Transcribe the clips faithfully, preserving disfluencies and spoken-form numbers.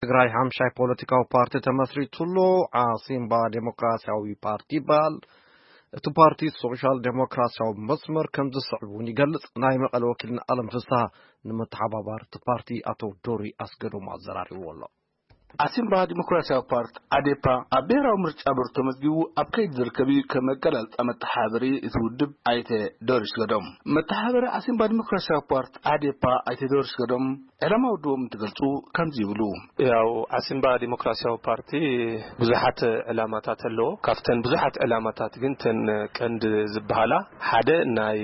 ትግራይ ሓምሻይ ፖለቲካዊ ፓርቲ ተመስሪቱሉ ዓሲምባ ዴሞክራሲያዊ ፓርቲ ባል እቲ ፓርቲ ሶሻል ዴሞክራሲያዊ መስመር ከም ዝስዕቡን ይገልጽ። ናይ መቐለ ወኪልና ዓለም ፍስሓ ንመተሓባባሪ እቲ ፓርቲ አቶ ዶሪ አስገዶም አዘራሪብዎ ኣሎ። ዓሲምባ ዲሞክራሲያዊ ፓርቲ አዴፓ ኣብ ብሔራዊ ምርጫ ብርቶ መዝጊቡ ኣብ ከይድ ዝርከቢ ከመገላልጻ መተሓባበሪ እቲ ውድብ ኣይተ ዶሪ አስገዶም መተሓባበሪ ዓሲምባ ዲሞክራሲያዊ ፓርቲ አዴፓ ኣይተ ዶሪ አስገዶም ዕላማ ውድቦም እንትገልጹ ከምዚ ይብሉ። ያው ዓሲምባ ዲሞክራሲያዊ ፓርቲ ብዙሓት ዕላማታት ኣለዎ። ካብተን ብዙሓት ዕላማታት ግን ተን ቀንዲ ዝበሃላ ሓደ ናይ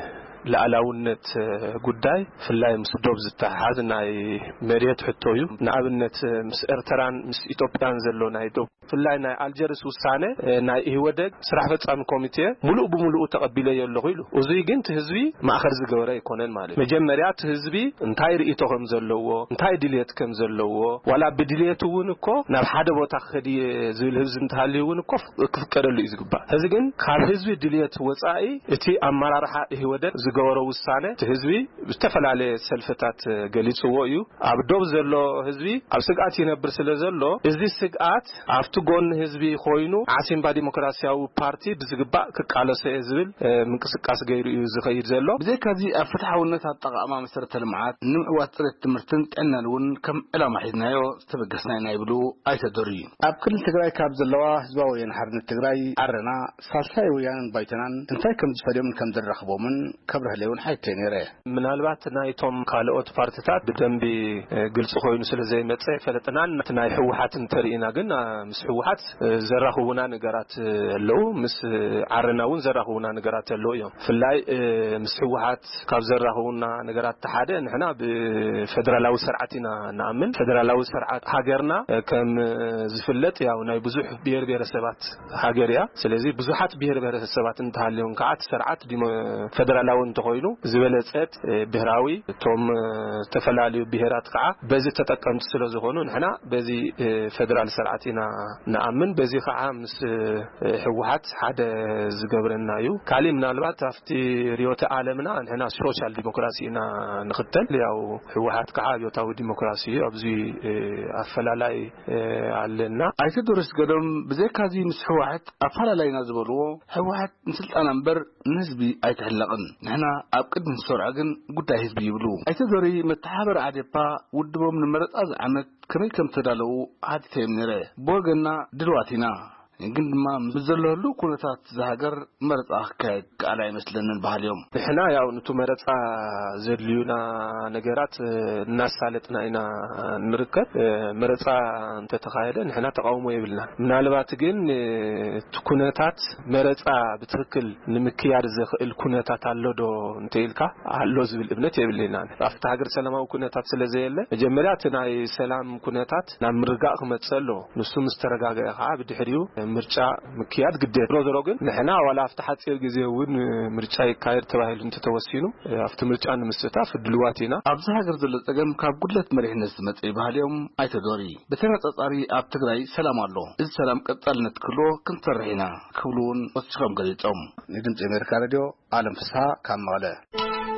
ለዓላውነት ጉዳይ ፍላይ ምስ ዶብ ዝተሓዝ ናይ መሬት ሕቶዩ ንኣብነት ምስ ኤርትራን ምስ ኢትዮጵያን ዘሎ ናይ ዶብ ፍላይ ናይ አልጀርስ ውሳኔ ናይ ኢህወደግ ስራሕ ፈጻሚ ኮሚቴ ሙሉእ ብሙሉእ ተቀቢለ የለኹ ኢሉ እዙይ ግን ህዝቢ ማእኸል ዝገበረ ይኮነን ማለት መጀመርያ ህዝቢ እንታይ ርእይቶ ከም ዘለዎ እንታይ ድልየት ከም ዘለዎ ዋላ ብድልየቱ እውን እኮ ናብ ሓደ ቦታ ከዲ ዝብል ህዝቢ እንተሃልዩን እኮ ክፍቀደሉ ይዝግባ እዚ ግን ካብ ህዝቢ ድልየት ወጻኢ እቲ አመራርሓ ኢህወደግ ዝገበረ ውሳኔ ህዝቢ ብዝተፈላለየ ሰልፈታት ገሊጽዎ እዩ ኣብ ዶብ ዘሎ ህዝቢ ኣብ ስግኣት ይነብር ስለ ዘሎ እዚ ስግኣት ኣብቲ ጎን ህዝቢ ኮይኑ ዓሲምባ ዲሞክራሲያዊ ፓርቲ ብዝግባእ ክቃለሰ ዝብል ምንቅስቃስ ገይሩ እዩ ዝኸይድ ዘሎ ብዘይካዚ ኣብ ፍትሓውነት ኣጠቓቕማ መሰረተ ልምዓት ንምዕዋት ጥረት ትምህርትን ጥዕናን እውን ከም ዕላማ ሒዝናዮ ዝተበገስና ኢና ይብሉ ኣይተዶሪ ኣብ ክልል ትግራይ ካብ ዘለዋ ህዝባዊ ወያነ ሓርነት ትግራይ ዓረና ሳልሳይ ወያነን ባይተናን እንታይ ከም ዝፈልዮም ከም ዝረኽቦምን ከብረህለውን ሓይተ ነይረ ምናልባት ናይቶም ካልኦት ፓርቲታት ብደንቢ ግልጽ ኮይኑ ስለዘይመጽ ፈለጥናን ናይ ህወሓትን ተሪኢና ግን ምስ ህወሓት ዘራኽቡና ነገራት ኣለው ምስ ዓረናውን ዘራኽቡና ነገራት ኣለው እዮም ፍላይ ምስ ህወሓት ካብ ዘራኽቡና ነገራት ተሓደ ንሕና ብፌደራላዊ ስርዓትና ንኣምን ፌደራላዊ ስርዓት ሃገርና ከም ዝፍለጥ ያው ናይ ብዙሕ ብሔር ብሔረሰባት ሃገር እያ ስለዚ ብዙሓት ብሔር ብሔረሰባት እንተሃልዩን ከዓ ስርዓት ፌደራላዊ እንተኮይኑ ዝበለጸት ብሔራዊ ቶም ተፈላልዩ ብሔራት ከዓ በዚ ተጠቀምት ስለዝኾኑ ንሕና በዚ ፌደራል ስርዓትና ንኣምን በዚ ከዓ ምስ ህወሓት ሓደ ዝገብረና እዩ ካሊ ምናልባት afti ሪዮተ ዓለምና ንሕና ሶሻል ዲሞክራሲና ንኽተል ያው ህወሓት ከዓ ዮታዊ ዲሞክራሲ ኣብዚ ኣፈላላይ ኣለና ኣይተ ዶሪ አስገዶም ብዘይካዚ ምስ ህወሓት ኣፈላላይና ዝበልዎ ህወሓት ንስልጣን እምበር ንህዝቢ ኣይተሕለቕን ንሕና ኣብ ቅድሚ ሰርዓ ግን ጉዳይ ህዝቢ ይብሉ ኣይተ ዶሪ መተሓባበሪ አዴፓ ውድቦም ንመረጣ ዝዓመት ከመይ ከም ተዳለው ሓቲተዮም ነይረ ቦገና ድልዋቲና ግን ድማ ምዘለሉ ኩነታት ዝሃገር መረጻ ከካየድ ቃል አይመስለንን ባህልዮም ንሕና ያው ንቱ መረጻ ዘድልዩና ነገራት እናሳለጥና ኢና ንርከብ መረጻ እንተተኻየደ ንሕና ተቃውሞ ይብልና ምናልባት ግን ኩነታት መረጻ ብትክክል ንምክያድ ዝኽእል ኩነታት አለዶ እንተይልካ አሎ ዝብል እብነት ይብልና afta ሃገር ሰላማዊ ኩነታት ስለዘየለ መጀመርያ ናይ ሰላም ኩነታት ናብ ምርጋእ ክመጽሎ ንሱ ምስተረጋገአ ከዓ ብድሕሪው ምርጫ ምክያድ ግዴታ ሮዘሮ ግን ንሕና ዋላ afta ሓጽር ጊዜ እውን ምርጫ ይካየድ ተባሂሉ እንተተወሲኑ afta ምርጫ ንምስታፍ ድልዋቲና ኣብዚ ሃገር ዘሎ ጸገም ካብ ጉድለት መሪሕነት ዝመጽ ባህልዮም ኣይተ ዶሪ በተነጻጻሪ ኣብ ትግራይ ሰላም ኣሎ እዚ ሰላም ቀጻልነት ክሎ ክንሰርሕና ክብሉን ወስኸም ገሊጾም ንድምጽ አሜሪካ ሬድዮ ዓለም ፍስሓ ካብ መቐለ